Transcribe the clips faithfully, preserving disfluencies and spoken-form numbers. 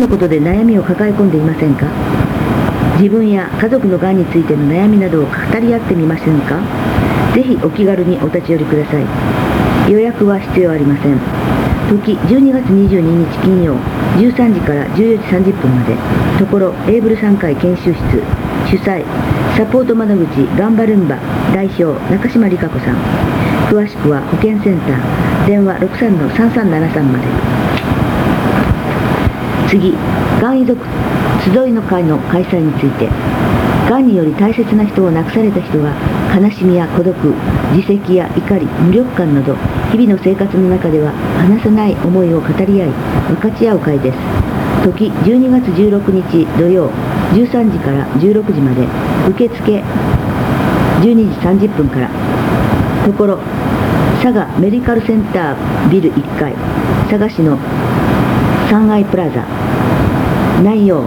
ことで悩みを抱え込んでいませんか？自分や家族のがんについての悩みなどを語り合ってみませんか？ぜひお気軽にお立ち寄りください。予約は必要ありません。時じゅうにがつにじゅうににち金曜じゅうさんじからじゅうよじさんじゅっぷんまで。ところエイブルさんかい研修室。主催サポート窓口ガンバルンバ代表中島理香子さん。詳しくは保健センター電話 ろくさんのさんさんななさん まで。次、がん遺族集いの会の開催について。がんにより大切な人を亡くされた人が悲しみや孤独、自責や怒り、無力感など日々の生活の中では話せない思いを語り合い分かち合う会です。時じゅうにがつじゅうろくにち土曜じゅうさんじからじゅうろくじまで。受付じゅうにじさんじゅっぷんから。ところ佐賀メディカルセンタービルいっかい佐賀市のさんあいプラザ。内容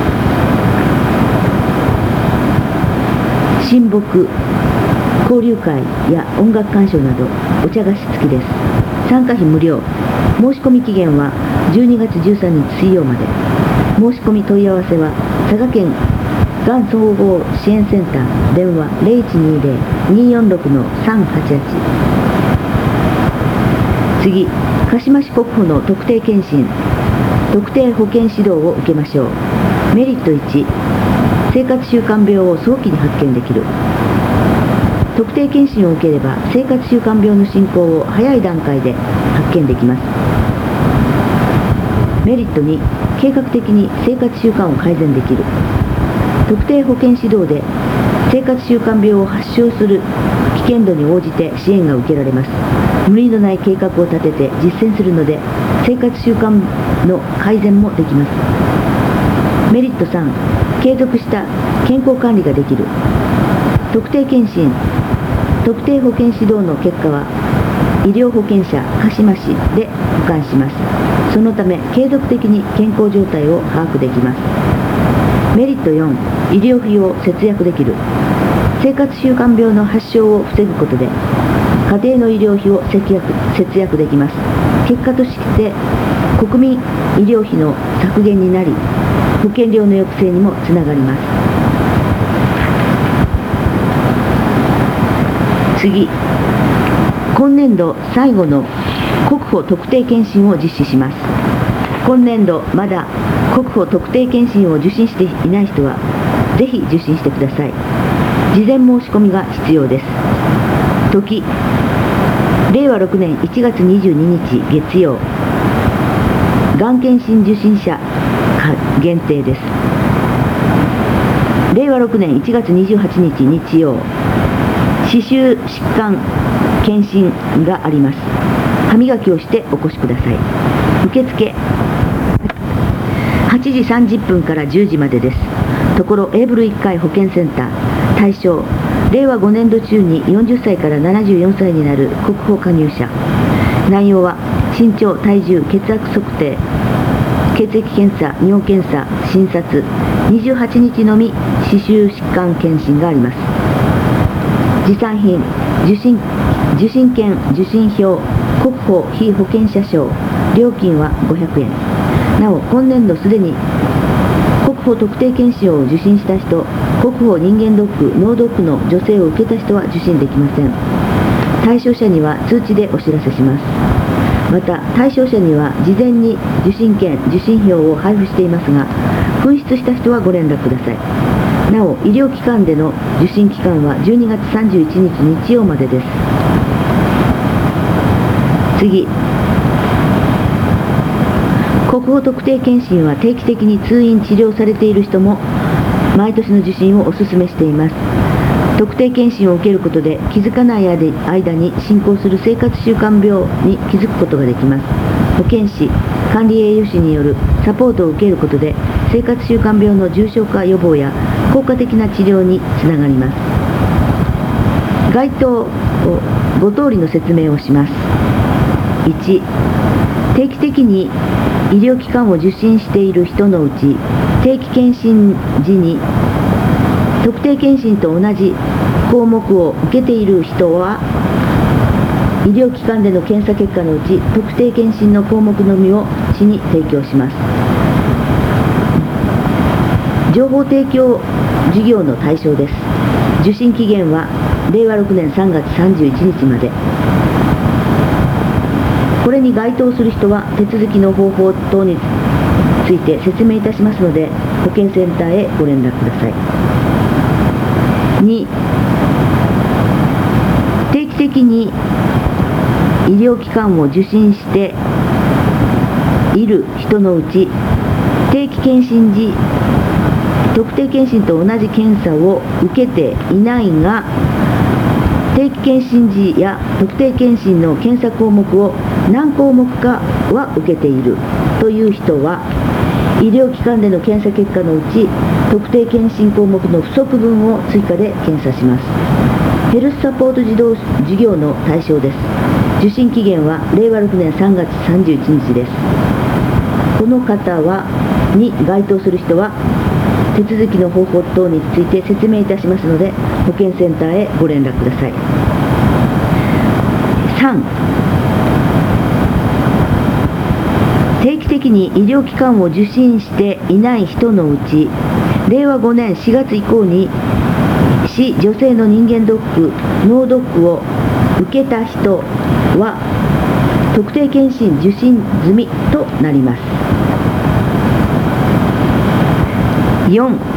親睦交流会や音楽鑑賞などお茶菓子付きです。参加費無料。申し込み期限はじゅうにがつじゅうさんにち水曜まで。申し込み問い合わせは佐賀県がん総合支援センター電話 ゼロいちにゼロ にーよんろくのさんはちはち。次、鹿島市国保の特定健診特定保健指導を受けましょう。メリットいち、生活習慣病を早期に発見できる。特定健診を受ければ生活習慣病の進行を早い段階で発見できます。メリットに、計画的に生活習慣を改善できる。特定保健指導で生活習慣病を発症する危険度に応じて支援が受けられます。無理のない計画を立てて実践するので生活習慣の改善もできます。メリットさん、継続した健康管理ができる。特定健診特定保健指導の結果は医療保険者鹿島市で保管します。そのため継続的に健康状態を把握できます。メリットよん、医療費を節約できる。生活習慣病の発症を防ぐことで家庭の医療費を節約、節約できます。結果として国民医療費の削減になり保険料の抑制にもつながります。次、今年度最後の国保特定健診を実施します。今年度まだ国保特定健診を受診していない人はぜひ受診してください。事前申し込みが必要です。時、れいわろくねんいちがつにじゅうににち月曜、がん検診受診者限定です。れいわろくねんいちがつにじゅうはちにち日曜、歯周疾患検診があります。歯磨きをしてお越しください。受付はちじさんじゅっぷんからじゅうじまでです。ところエイブルいっかい保健センター。対象れいわごねんど中によんじゅっさいからななじゅうよんさいになる国保加入者。内容は身長、体重、血圧測定、血液検査、尿検査、診察。にじゅうはちにちのみ歯周疾患検診があります。持参品、受診受診券、受診票、国保被保険者証。料金はごひゃくえん。なお今年度すでに国保特定健診を受診した人、国保人間ドック、脳ドックの助成を受けた人は受診できません。対象者には通知でお知らせします。また対象者には事前に受診券、受診票を配布していますが、紛失した人はご連絡ください。なお医療機関での受診期間はじゅうにがつさんじゅういちにち日曜までです。次、国保特定健診は定期的に通院治療されている人も毎年の受診をお勧めしています。特定健診を受けることで気づかない間に進行する生活習慣病に気づくことができます。保健師、管理栄養士によるサポートを受けることで生活習慣病の重症化予防や効果的な治療につながります。該当をご通りの説明をします。いち、定期的に医療機関を受診している人のうち、定期検診時に特定健診と同じ項目を受けている人は、医療機関での検査結果のうち特定健診の項目のみを市に提供します。 情報提供事業の対象です。受信期限はれいわろくねんさんがつさんじゅういちにちまで。これに該当する人は手続きの方法等について説明いたしますので、保健センターへご連絡ください。に、定期的に医療機関を受診している人のうち、定期検診時、特定健診と同じ検査を受けていないが、定期検診時や特定健診の検査項目を何項目かは受けているという人は、医療機関での検査結果のうち特定健診項目の不足分を追加で検査します。ヘルスサポート事業事業の対象です。受診期限はれいわろくねんさんがつさんじゅういちにちです。この方はに該当する人は手続きの方法等について説明いたしますので、保健センターへご連絡ください。さん、定期的に医療機関を受診していない人のうち、れいわごねんしがつ以降に市女性の人間ドック、脳ドックを受けた人は特定健診受診済みとなります。よん、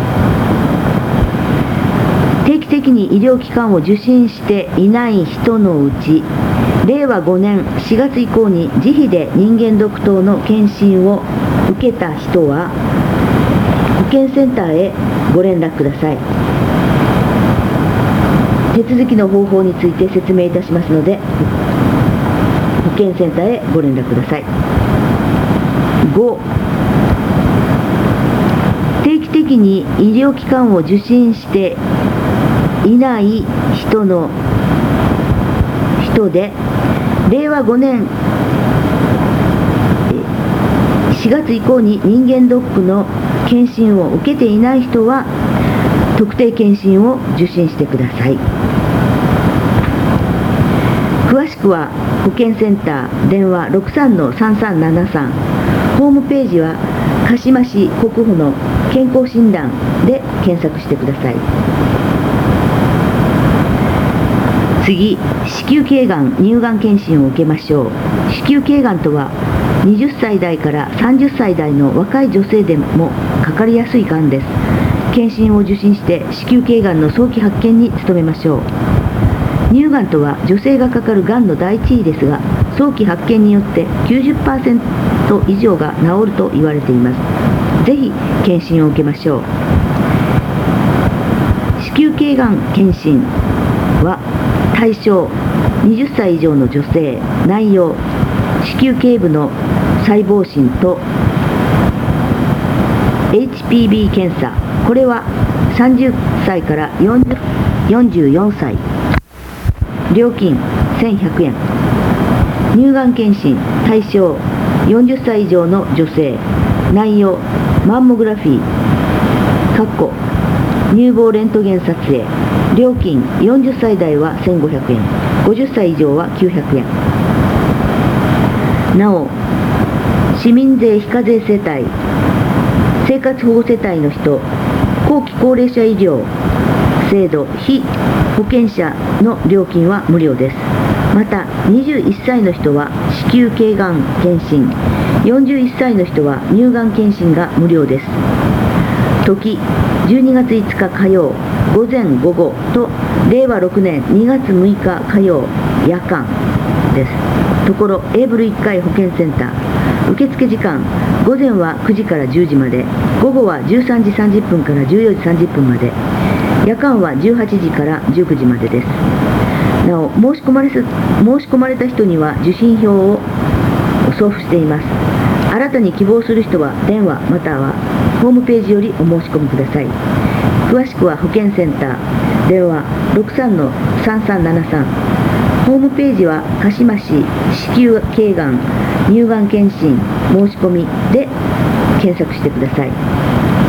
定期的に医療機関を受診していない人のうち、れいわごねんしがつ以降に自費で人間ドック等の検診を受けた人は保健センターへご連絡ください。手続きの方法について説明いたしますので、保健センターへご連絡ください。ご、定期的に医療機関を受診していない人の人で、れいわごねんしがつ以降に人間ドックの検診を受けていない人は特定健診を受診してください。詳しくは保健センター電話 ろくさんのさんさんななさん、ホームページは鹿島市国府の健康診断で検索してください。次、子宮頸がん乳がん検診を受けましょう。子宮頸がんとははたち代からさんじゅっさい代の若い女性でもかかりやすいがんです。検診を受診して子宮頸がんの早期発見に努めましょう。乳がんとは女性がかかるがんの第一位ですが、早期発見によって きゅうじゅっパーセント 以上が治ると言われています。ぜひ検診を受けましょう。子宮頸がん検診は対象はたち以上の女性、内容子宮頸部の細胞診と エイチピービー 検査、これはさんじゅっさいからよんじゅうよんさい、料金せんひゃくえん。乳がん検診対象よんじゅっさい以上の女性、内容マンモグラフィーかっこ乳房レントゲン撮影、料金よんじゅっさい代はせんごひゃくえん、ごじゅっさい以上はきゅうひゃくえん。なお、市民税非課税世帯、生活保護世帯の人、後期高齢者医療制度非保険者の料金は無料です。またにじゅういっさいの人は子宮頸がん検診、よんじゅういっさいの人は乳がん検診が無料です。時じゅうにがついつか火曜午前午後とれいわろくねんにがつむいか火曜夜間です。ところエーブルいっかい保健センター、受付時間午前はくじからじゅうじまで、午後はじゅうさんじさんじゅっぷんからじゅうよじさんじゅっぷんまで、夜間はじゅうはちじからじゅうくじまでです。なお申し込まれす申し込まれた人には受診票を送付しています。新たに希望する人は電話またはホームページよりお申し込みください。詳しくは保健センター電話 ろくさんのさんさんななさん、ホームページは鹿島市子宮頸がん乳がん検診申し込みで検索してください。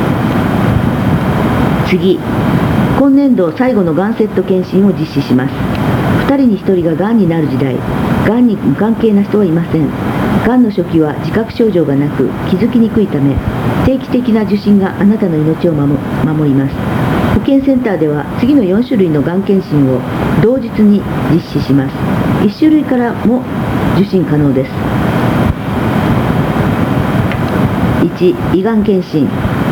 次、今年度最後のがんセット検診を実施します。 ふたりにひとりががんになる時代、がんに無関係な人はいません。がんの初期は自覚症状がなく気づきにくいため、定期的な受診があなたの命を守ります。保健センターでは次のよんしゅるいのがん検診を同日に実施します。いっしゅるいからも受診可能です。いち、胃がん検診。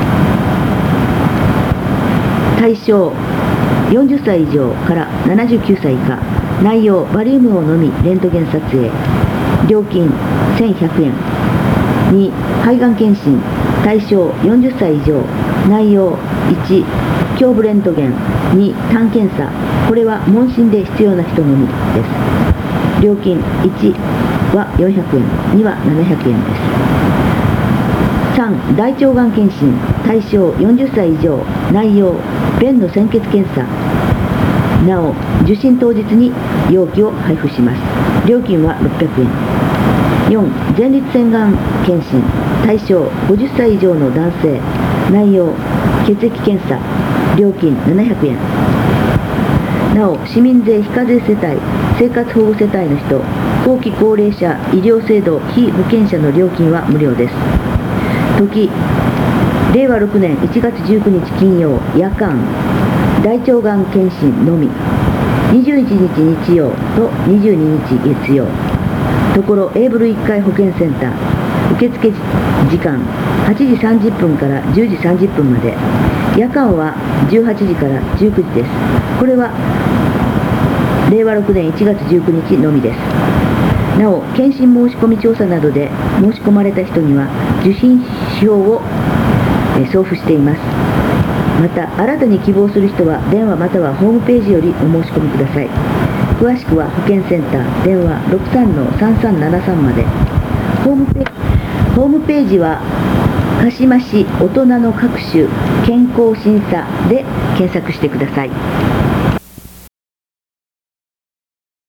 対象よんじゅっさい以上からななじゅうきゅうさい以下。内容バリウムを飲みレントゲン撮影。料金せんひゃくえん。に、肺がん検診。対象よんじゅっさい以上。内容いち、胸部レントゲン。に、胆検査。これは問診で必要な人のみです。料金いちはよんひゃくえん、にはななひゃくえんです。さん、大腸がん検診。対象よんじゅっさい以上。内容便の鮮血検査。なお受診当日に容器を配布します。料金はろっぴゃくえん。よん、前立腺がん検診。対象ごじゅっさい以上の男性。内容血液検査。料金ななひゃくえん。なお市民税非課税世帯、生活保護世帯の人、後期高齢者医療制度被保険者の料金は無料です。時れいわろくねんいちがつじゅうくにち金曜夜間大腸がん検診のみ。にじゅういちにち日曜とにじゅうににち月曜。ところ A ブルいっかい保健センター。受付時間はちじさんじゅっぷんからじゅうじさんじゅっぷんまで。夜間はじゅうはちじからじゅうくじです。これはれいわろくねんいちがつじゅうくにちのみです。なお検診申込調査などで申し込まれた人には受診票を送付しています。また新たに希望する人は電話またはホームページよりお申し込みください。詳しくは保健センター電話 ろくさんのさんさんななさん まで。ホームページ、ホームページは鹿島市大人の各種健康審査で検索してください。